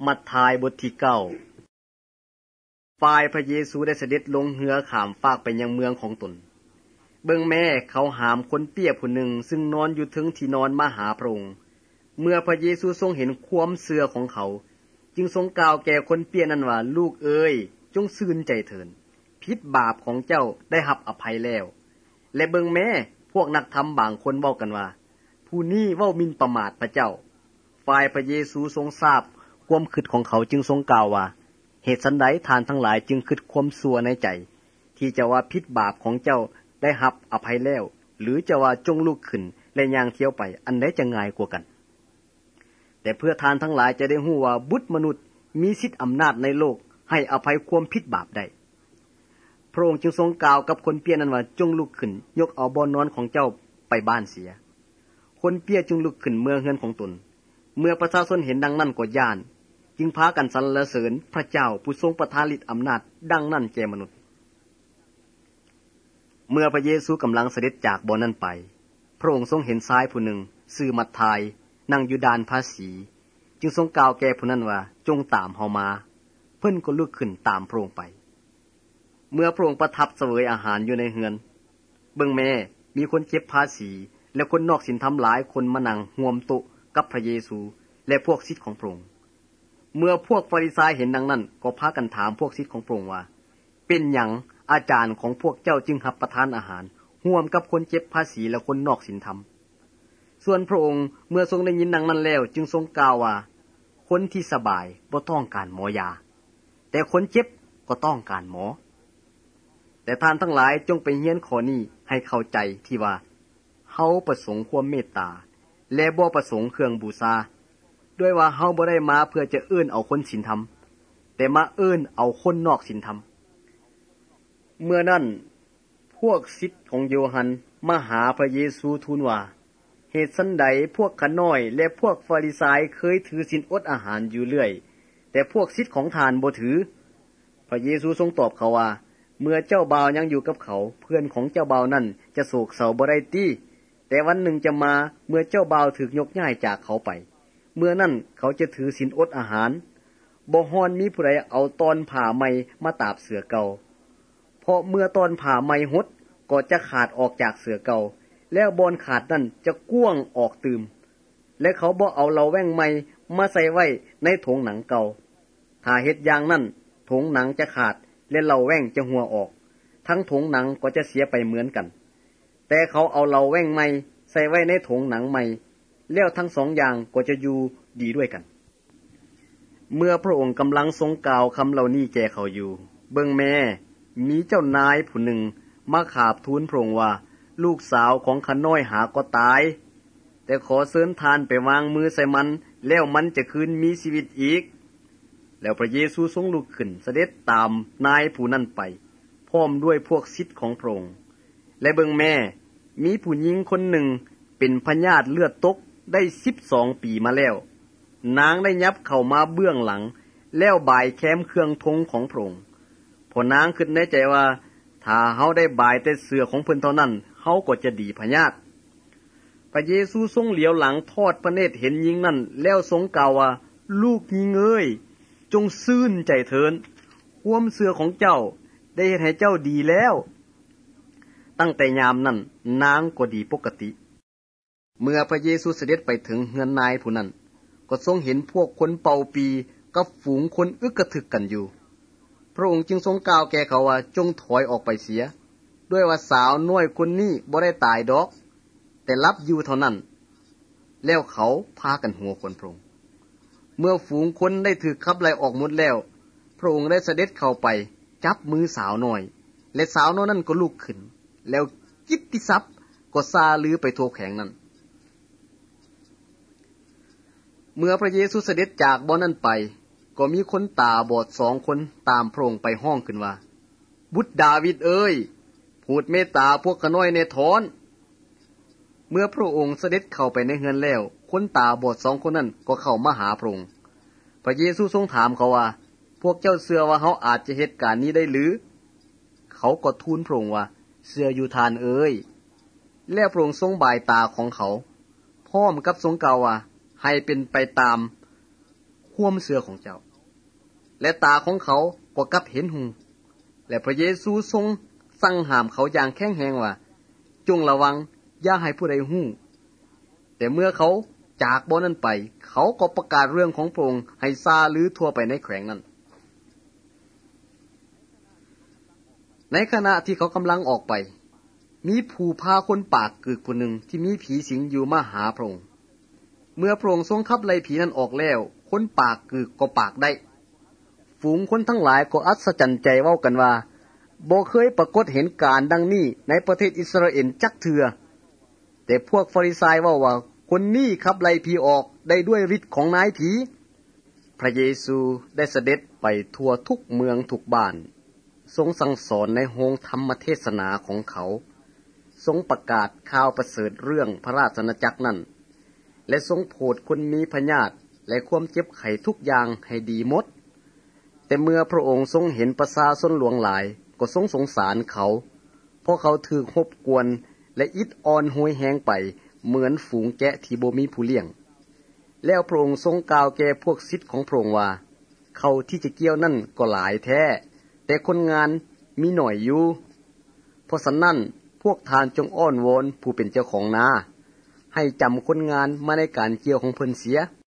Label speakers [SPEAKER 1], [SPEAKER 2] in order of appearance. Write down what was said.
[SPEAKER 1] มัทธิวบทที่9ฝ่ายพระเยซูได้เสด็จลงเรือข้ามฟากไปยังเมืองของตนเบิ่งแม่เขาหามคนเปี้ยผู้หนึ่งซึ่งนอนอยู่ถึงที่นอนมาหาพระองค์เมื่อพระเยซูทรงเห็นความเชื่อของเขาจึงทรงกล่าวแก่คนเปี้ยนั้นว่าลูกเอ๋ยจงชื่นใจเถิดผิดบาปของเจ้าได้รับอภัยแล้วและเบิ่งแม่พวกนักธรรมบางคนเว้ากันว่าผู้นี้เว้าหมิ่นประมาทพระเจ้าฝ่ายพระเยซูทรงทราบความคิดของเขาจึงทรงกล่าวว่าเหตุไฉนท่านทั้งหลายจึงคิดความชั่วในใจที่จะว่าผิดบาปของเจ้าได้รับอภัยแล้วหรือจะว่าจงลุกขึ้นและย่างเที่ยวไปอันใดจะง่ายกว่ากันแต่เพื่อท่านทั้งหลายจะได้รู้ว่าบุตรมนุษย์มีสิทธิอำนาจในโลกให้อภัยความผิดบาปได้พระองค์จึงทรงกล่าวกับคนเปี้ยนั้นว่าจงลุกขึ้นยกเอาบ่อนอนของเจ้าไปบ้านเสียคนเปี้ยจึงลุกขึ้นเมืองเฮือนของตนเมื่อประชาชนเห็นดังนั้นก็ย้านจึงพากันสรรเสริญพระเจ้าผู้ทรงประทานฤทธิ์อำนาจดังนั้นแก่มนุษย์เมื่อพระเยซูกำลังเสด็จจากบ่อนั้นไปพระองค์ทรงเห็นชายผู้หนึ่งชื่อมัทธิวนั่งอยู่ด่านภาษีจึงทรงกล่าวแก่ผู้นั้นว่าจงตามเฮามาเพิ่นก็ลุกขึ้นตามพระองค์ไปเมื่อพระองค์ประทับเสวยอาหารอยู่ในเฮือนเบิ่งแม่มีคนเก็บภาษีและคนนอกศีลธรรมหลายคนมานั่งร่วมโต๊ะกับพระเยซูและพวกศิษย์ของพระองค์เมื่อพวกฟาริสัยเห็นดังนั้นก็พากันถามพวกศิษย์ของพระองค์ว่าเป็นหยังอาจารย์ของพวกเจ้าจึงรับประทานอาหารร่วมกับคนเก็บภาษีและคนนอกศีลธรรมส่วนพระองค์เมื่อทรงได้ยินดังนั้นแล้วจึงทรงกล่าวว่าคนที่สบายบ่ต้องการหมอยาแต่คนเจ็บก็ต้องการหมอแต่ท่านทั้งหลายจงไปเรียนข้อนี้ให้เข้าใจที่ว่าเฮาประสงค์ความเมตตาและบ่ประสงค์เครื่องบูชาด้วยว่าเฮาบ่ได้มาเพื่อจะเอิ้นเอาคนศีลธรรมแต่มาเอิ้นเอาคนนอกศีลธรรมเมื่อนั้นพวกศิษย์ของโยฮันมาหาพระเยซูทูลว่าเหตุสันใดพวกข้าน้อยและพวกฟาริสัยเคยถือศีลอดอาหารอยู่เรื่อยแต่พวกศิษย์ของท่านบ่ถือพระเยซูทรงตอบเขาว่าเมื่อเจ้าบ่าวยังอยู่กับเขาเพื่อนของเจ้าบ่าวนั้นจะโศกเศร้าบ่ได้ติแต่วันหนึ่งจะมาเมื่อเจ้าบ่าวถูกยกย้ายจากเขาไปเมื่อนั้นเขาจะถือศีลอดอาหารบ่ฮ้อนมีผู้ใดเอาตอนผ้าใหม่มาตาบเสือเก่าเพราะเมื่อตอนผ้าใหม่หดก็จะขาดออกจากเสือเก่าแล้วบอนขาดนั้นจะก้วงออกตืมและเขาบ่เอาเหล้าแว่งใหม่มาใส่ไว้ในถุงหนังเก่าถ้าเฮ็ดอย่างนั้นถุงหนังจะขาดและเหล้าแว่งจะหัวออกทั้งถุงหนังก็จะเสียไปเหมือนกันแต่เขาเอาเหล้าแว่งใหม่ใส่ไว้ในถุงหนังใหม่แล้วทั้งสองอย่างก็จะอยู่ดีด้วยกันเมื่อพระองค์กำลังทรงกล่าวคำเหล่านี้แก่เขาอยู่เบิ่งแม่มีเจ้านายผู้หนึ่งมาขาบทูลพระองค์ว่าลูกสาวของข้าน้อยหาก็ตายแต่ขอเชิญทานไปวางมือใส่มันแล้วมันจะคืนมีชีวิตอีกแล้วพระเยซูทรงลุกขึ้นเสด็จตามนายผู้นั้นไปพร้อมด้วยพวกศิษย์ของพระองค์และเบิ่งแม่มีผู้หญิงคนหนึ่งเป็นพยาธิเลือดตกได้12 ปีมาแล้วนางได้ยับเข้ามาเบื้องหลังแล้วบ่ายแค้มเครื่องธงของพระองค์พอนางคิดในใจว่าถ้าเฮาได้บ่ายแต่เสื้อของเพิ่นเท่านั้นเฮาก็จะดีพยาธิพระเยซูทรงเหลียวหลังทอดพระเนตรเห็นหญิงนั้นแล้วทรงกล่าวว่าลูกหญิงเอ้ยจงชื่นใจเถิดความเชื่อของเจ้าได้เฮ็ดให้เจ้าดีแล้วตั้งแต่ยามนั้นนางก็ดีปกติเมื่อพระเยซูเสด็จไปถึงเฮือนนายผู้นั้นก็ทรงเห็นพวกคนเป่าปีกับฝูงคนอึกกระทึกกันอยู่พระองค์จึงทรงกล่าวแก่เขาว่าจงถอยออกไปเสียด้วยว่าสาวน้อยคนนี้บ่ได้ตายดอกแต่หลับอยู่เท่านั้นแล้วเขาพากันหัวคนพระองค์เมื่อฝูงคนได้ถูกขับไล่ออกหมดแล้วพระองค์ได้เสด็จเข้าไปจับมือสาวน้อยและสาวน้อยนั้นก็ลุกขึ้นแล้วกิตติศัพท์ก็ซาลือไปทั่วแขวงนั้นเมื่อพระเยซูเสด็จจากบ่อนั้นไปก็มีคนตาบอด2 คนตามพระองค์ไปห้องขึ้นว่าบุตรดาวิดเอ้ยโปรดเมตตาพวกข้าน้อยแน่ทอนเมื่อพระองค์เสด็จเข้าไปในเฮือนแล้วคนตาบอด2 คนนั้นก็เข้ามาหาพระองค์พระเยซูทรงถามเขาว่าพวกเจ้าเชื่อว่าเฮาอาจจะเหตุการณ์นี้ได้หรือเขาก็ทูลพระองค์ว่าเชื่ออยู่ทานเอ้ยแล้วพระองค์ทรงบ่ายตาของเขาพร้อมกับทรงกล่าวว่าให้เป็นไปตามคความเชื่อของเจ้าและตาของเขาก็กลับเห็นหูและพระเยซูทรงสั่งห้ามเขาอย่างแข็งแรงว่าจงระวังอย่าให้ผู้ใดฮู้แต่เมื่อเขาจากบ่อนั้นไปเขาก็ประกาศเรื่องของพระองค์ให้ซาลือทั่วไปในแขวงนั้นในขณะที่เขากำลังออกไปมีผู้พาคนปากกึกผู้หนึ่งที่มีผีสิงอยู่มาหาพระองค์เมื่อพระองค์ทรงขับไล่ผีนั้นออกแล้วคนปากกึกก็ปากได้ฝูงคนทั้งหลายก็อัศจรรย์ใจเว้ากันว่าบ่เคยปรากฏเห็นการดังนี้ในประเทศอิสราเอลจักเทื่อแต่พวกฟาริสัยเว้าว่าคนนี้ขับไล่ผีออกได้ด้วยฤทธิ์ของนายผีพระเยซูได้เสด็จไปทั่วทุกเมืองทุกบ้านทรงสั่งสอนในโรงธรรมเทศนาของเขาทรงประกาศข่าวประเสริฐเรื่องพระราชอาณาจักรนั้นและทรงโปรดคนมีพยาธิและความเจ็บไข้ทุกอย่างให้ดีหมดแต่เมื่อพระองค์ทรงเห็นประชาชนหลวงหลายก็ทรงสงสารเขาเพราะเขาถูกรบกวนและอิดอ่อนโหยแหงไปเหมือนฝูงแกะที่บ่มีผู้เลี้ยงแล้วพระองค์ทรงกล่าวแก่พวกศิษย์ของพระองค์ว่าเขาที่จะเกี่ยวนั่นก็หลายแท้แต่คนงานมีหน่อยอยู่เพราะฉะนั้นพวกทานจงอ้อนวอนผู้เป็นเจ้าของนาให้จำคนงานมาในการเกี่ยวของเพิ่นเสีย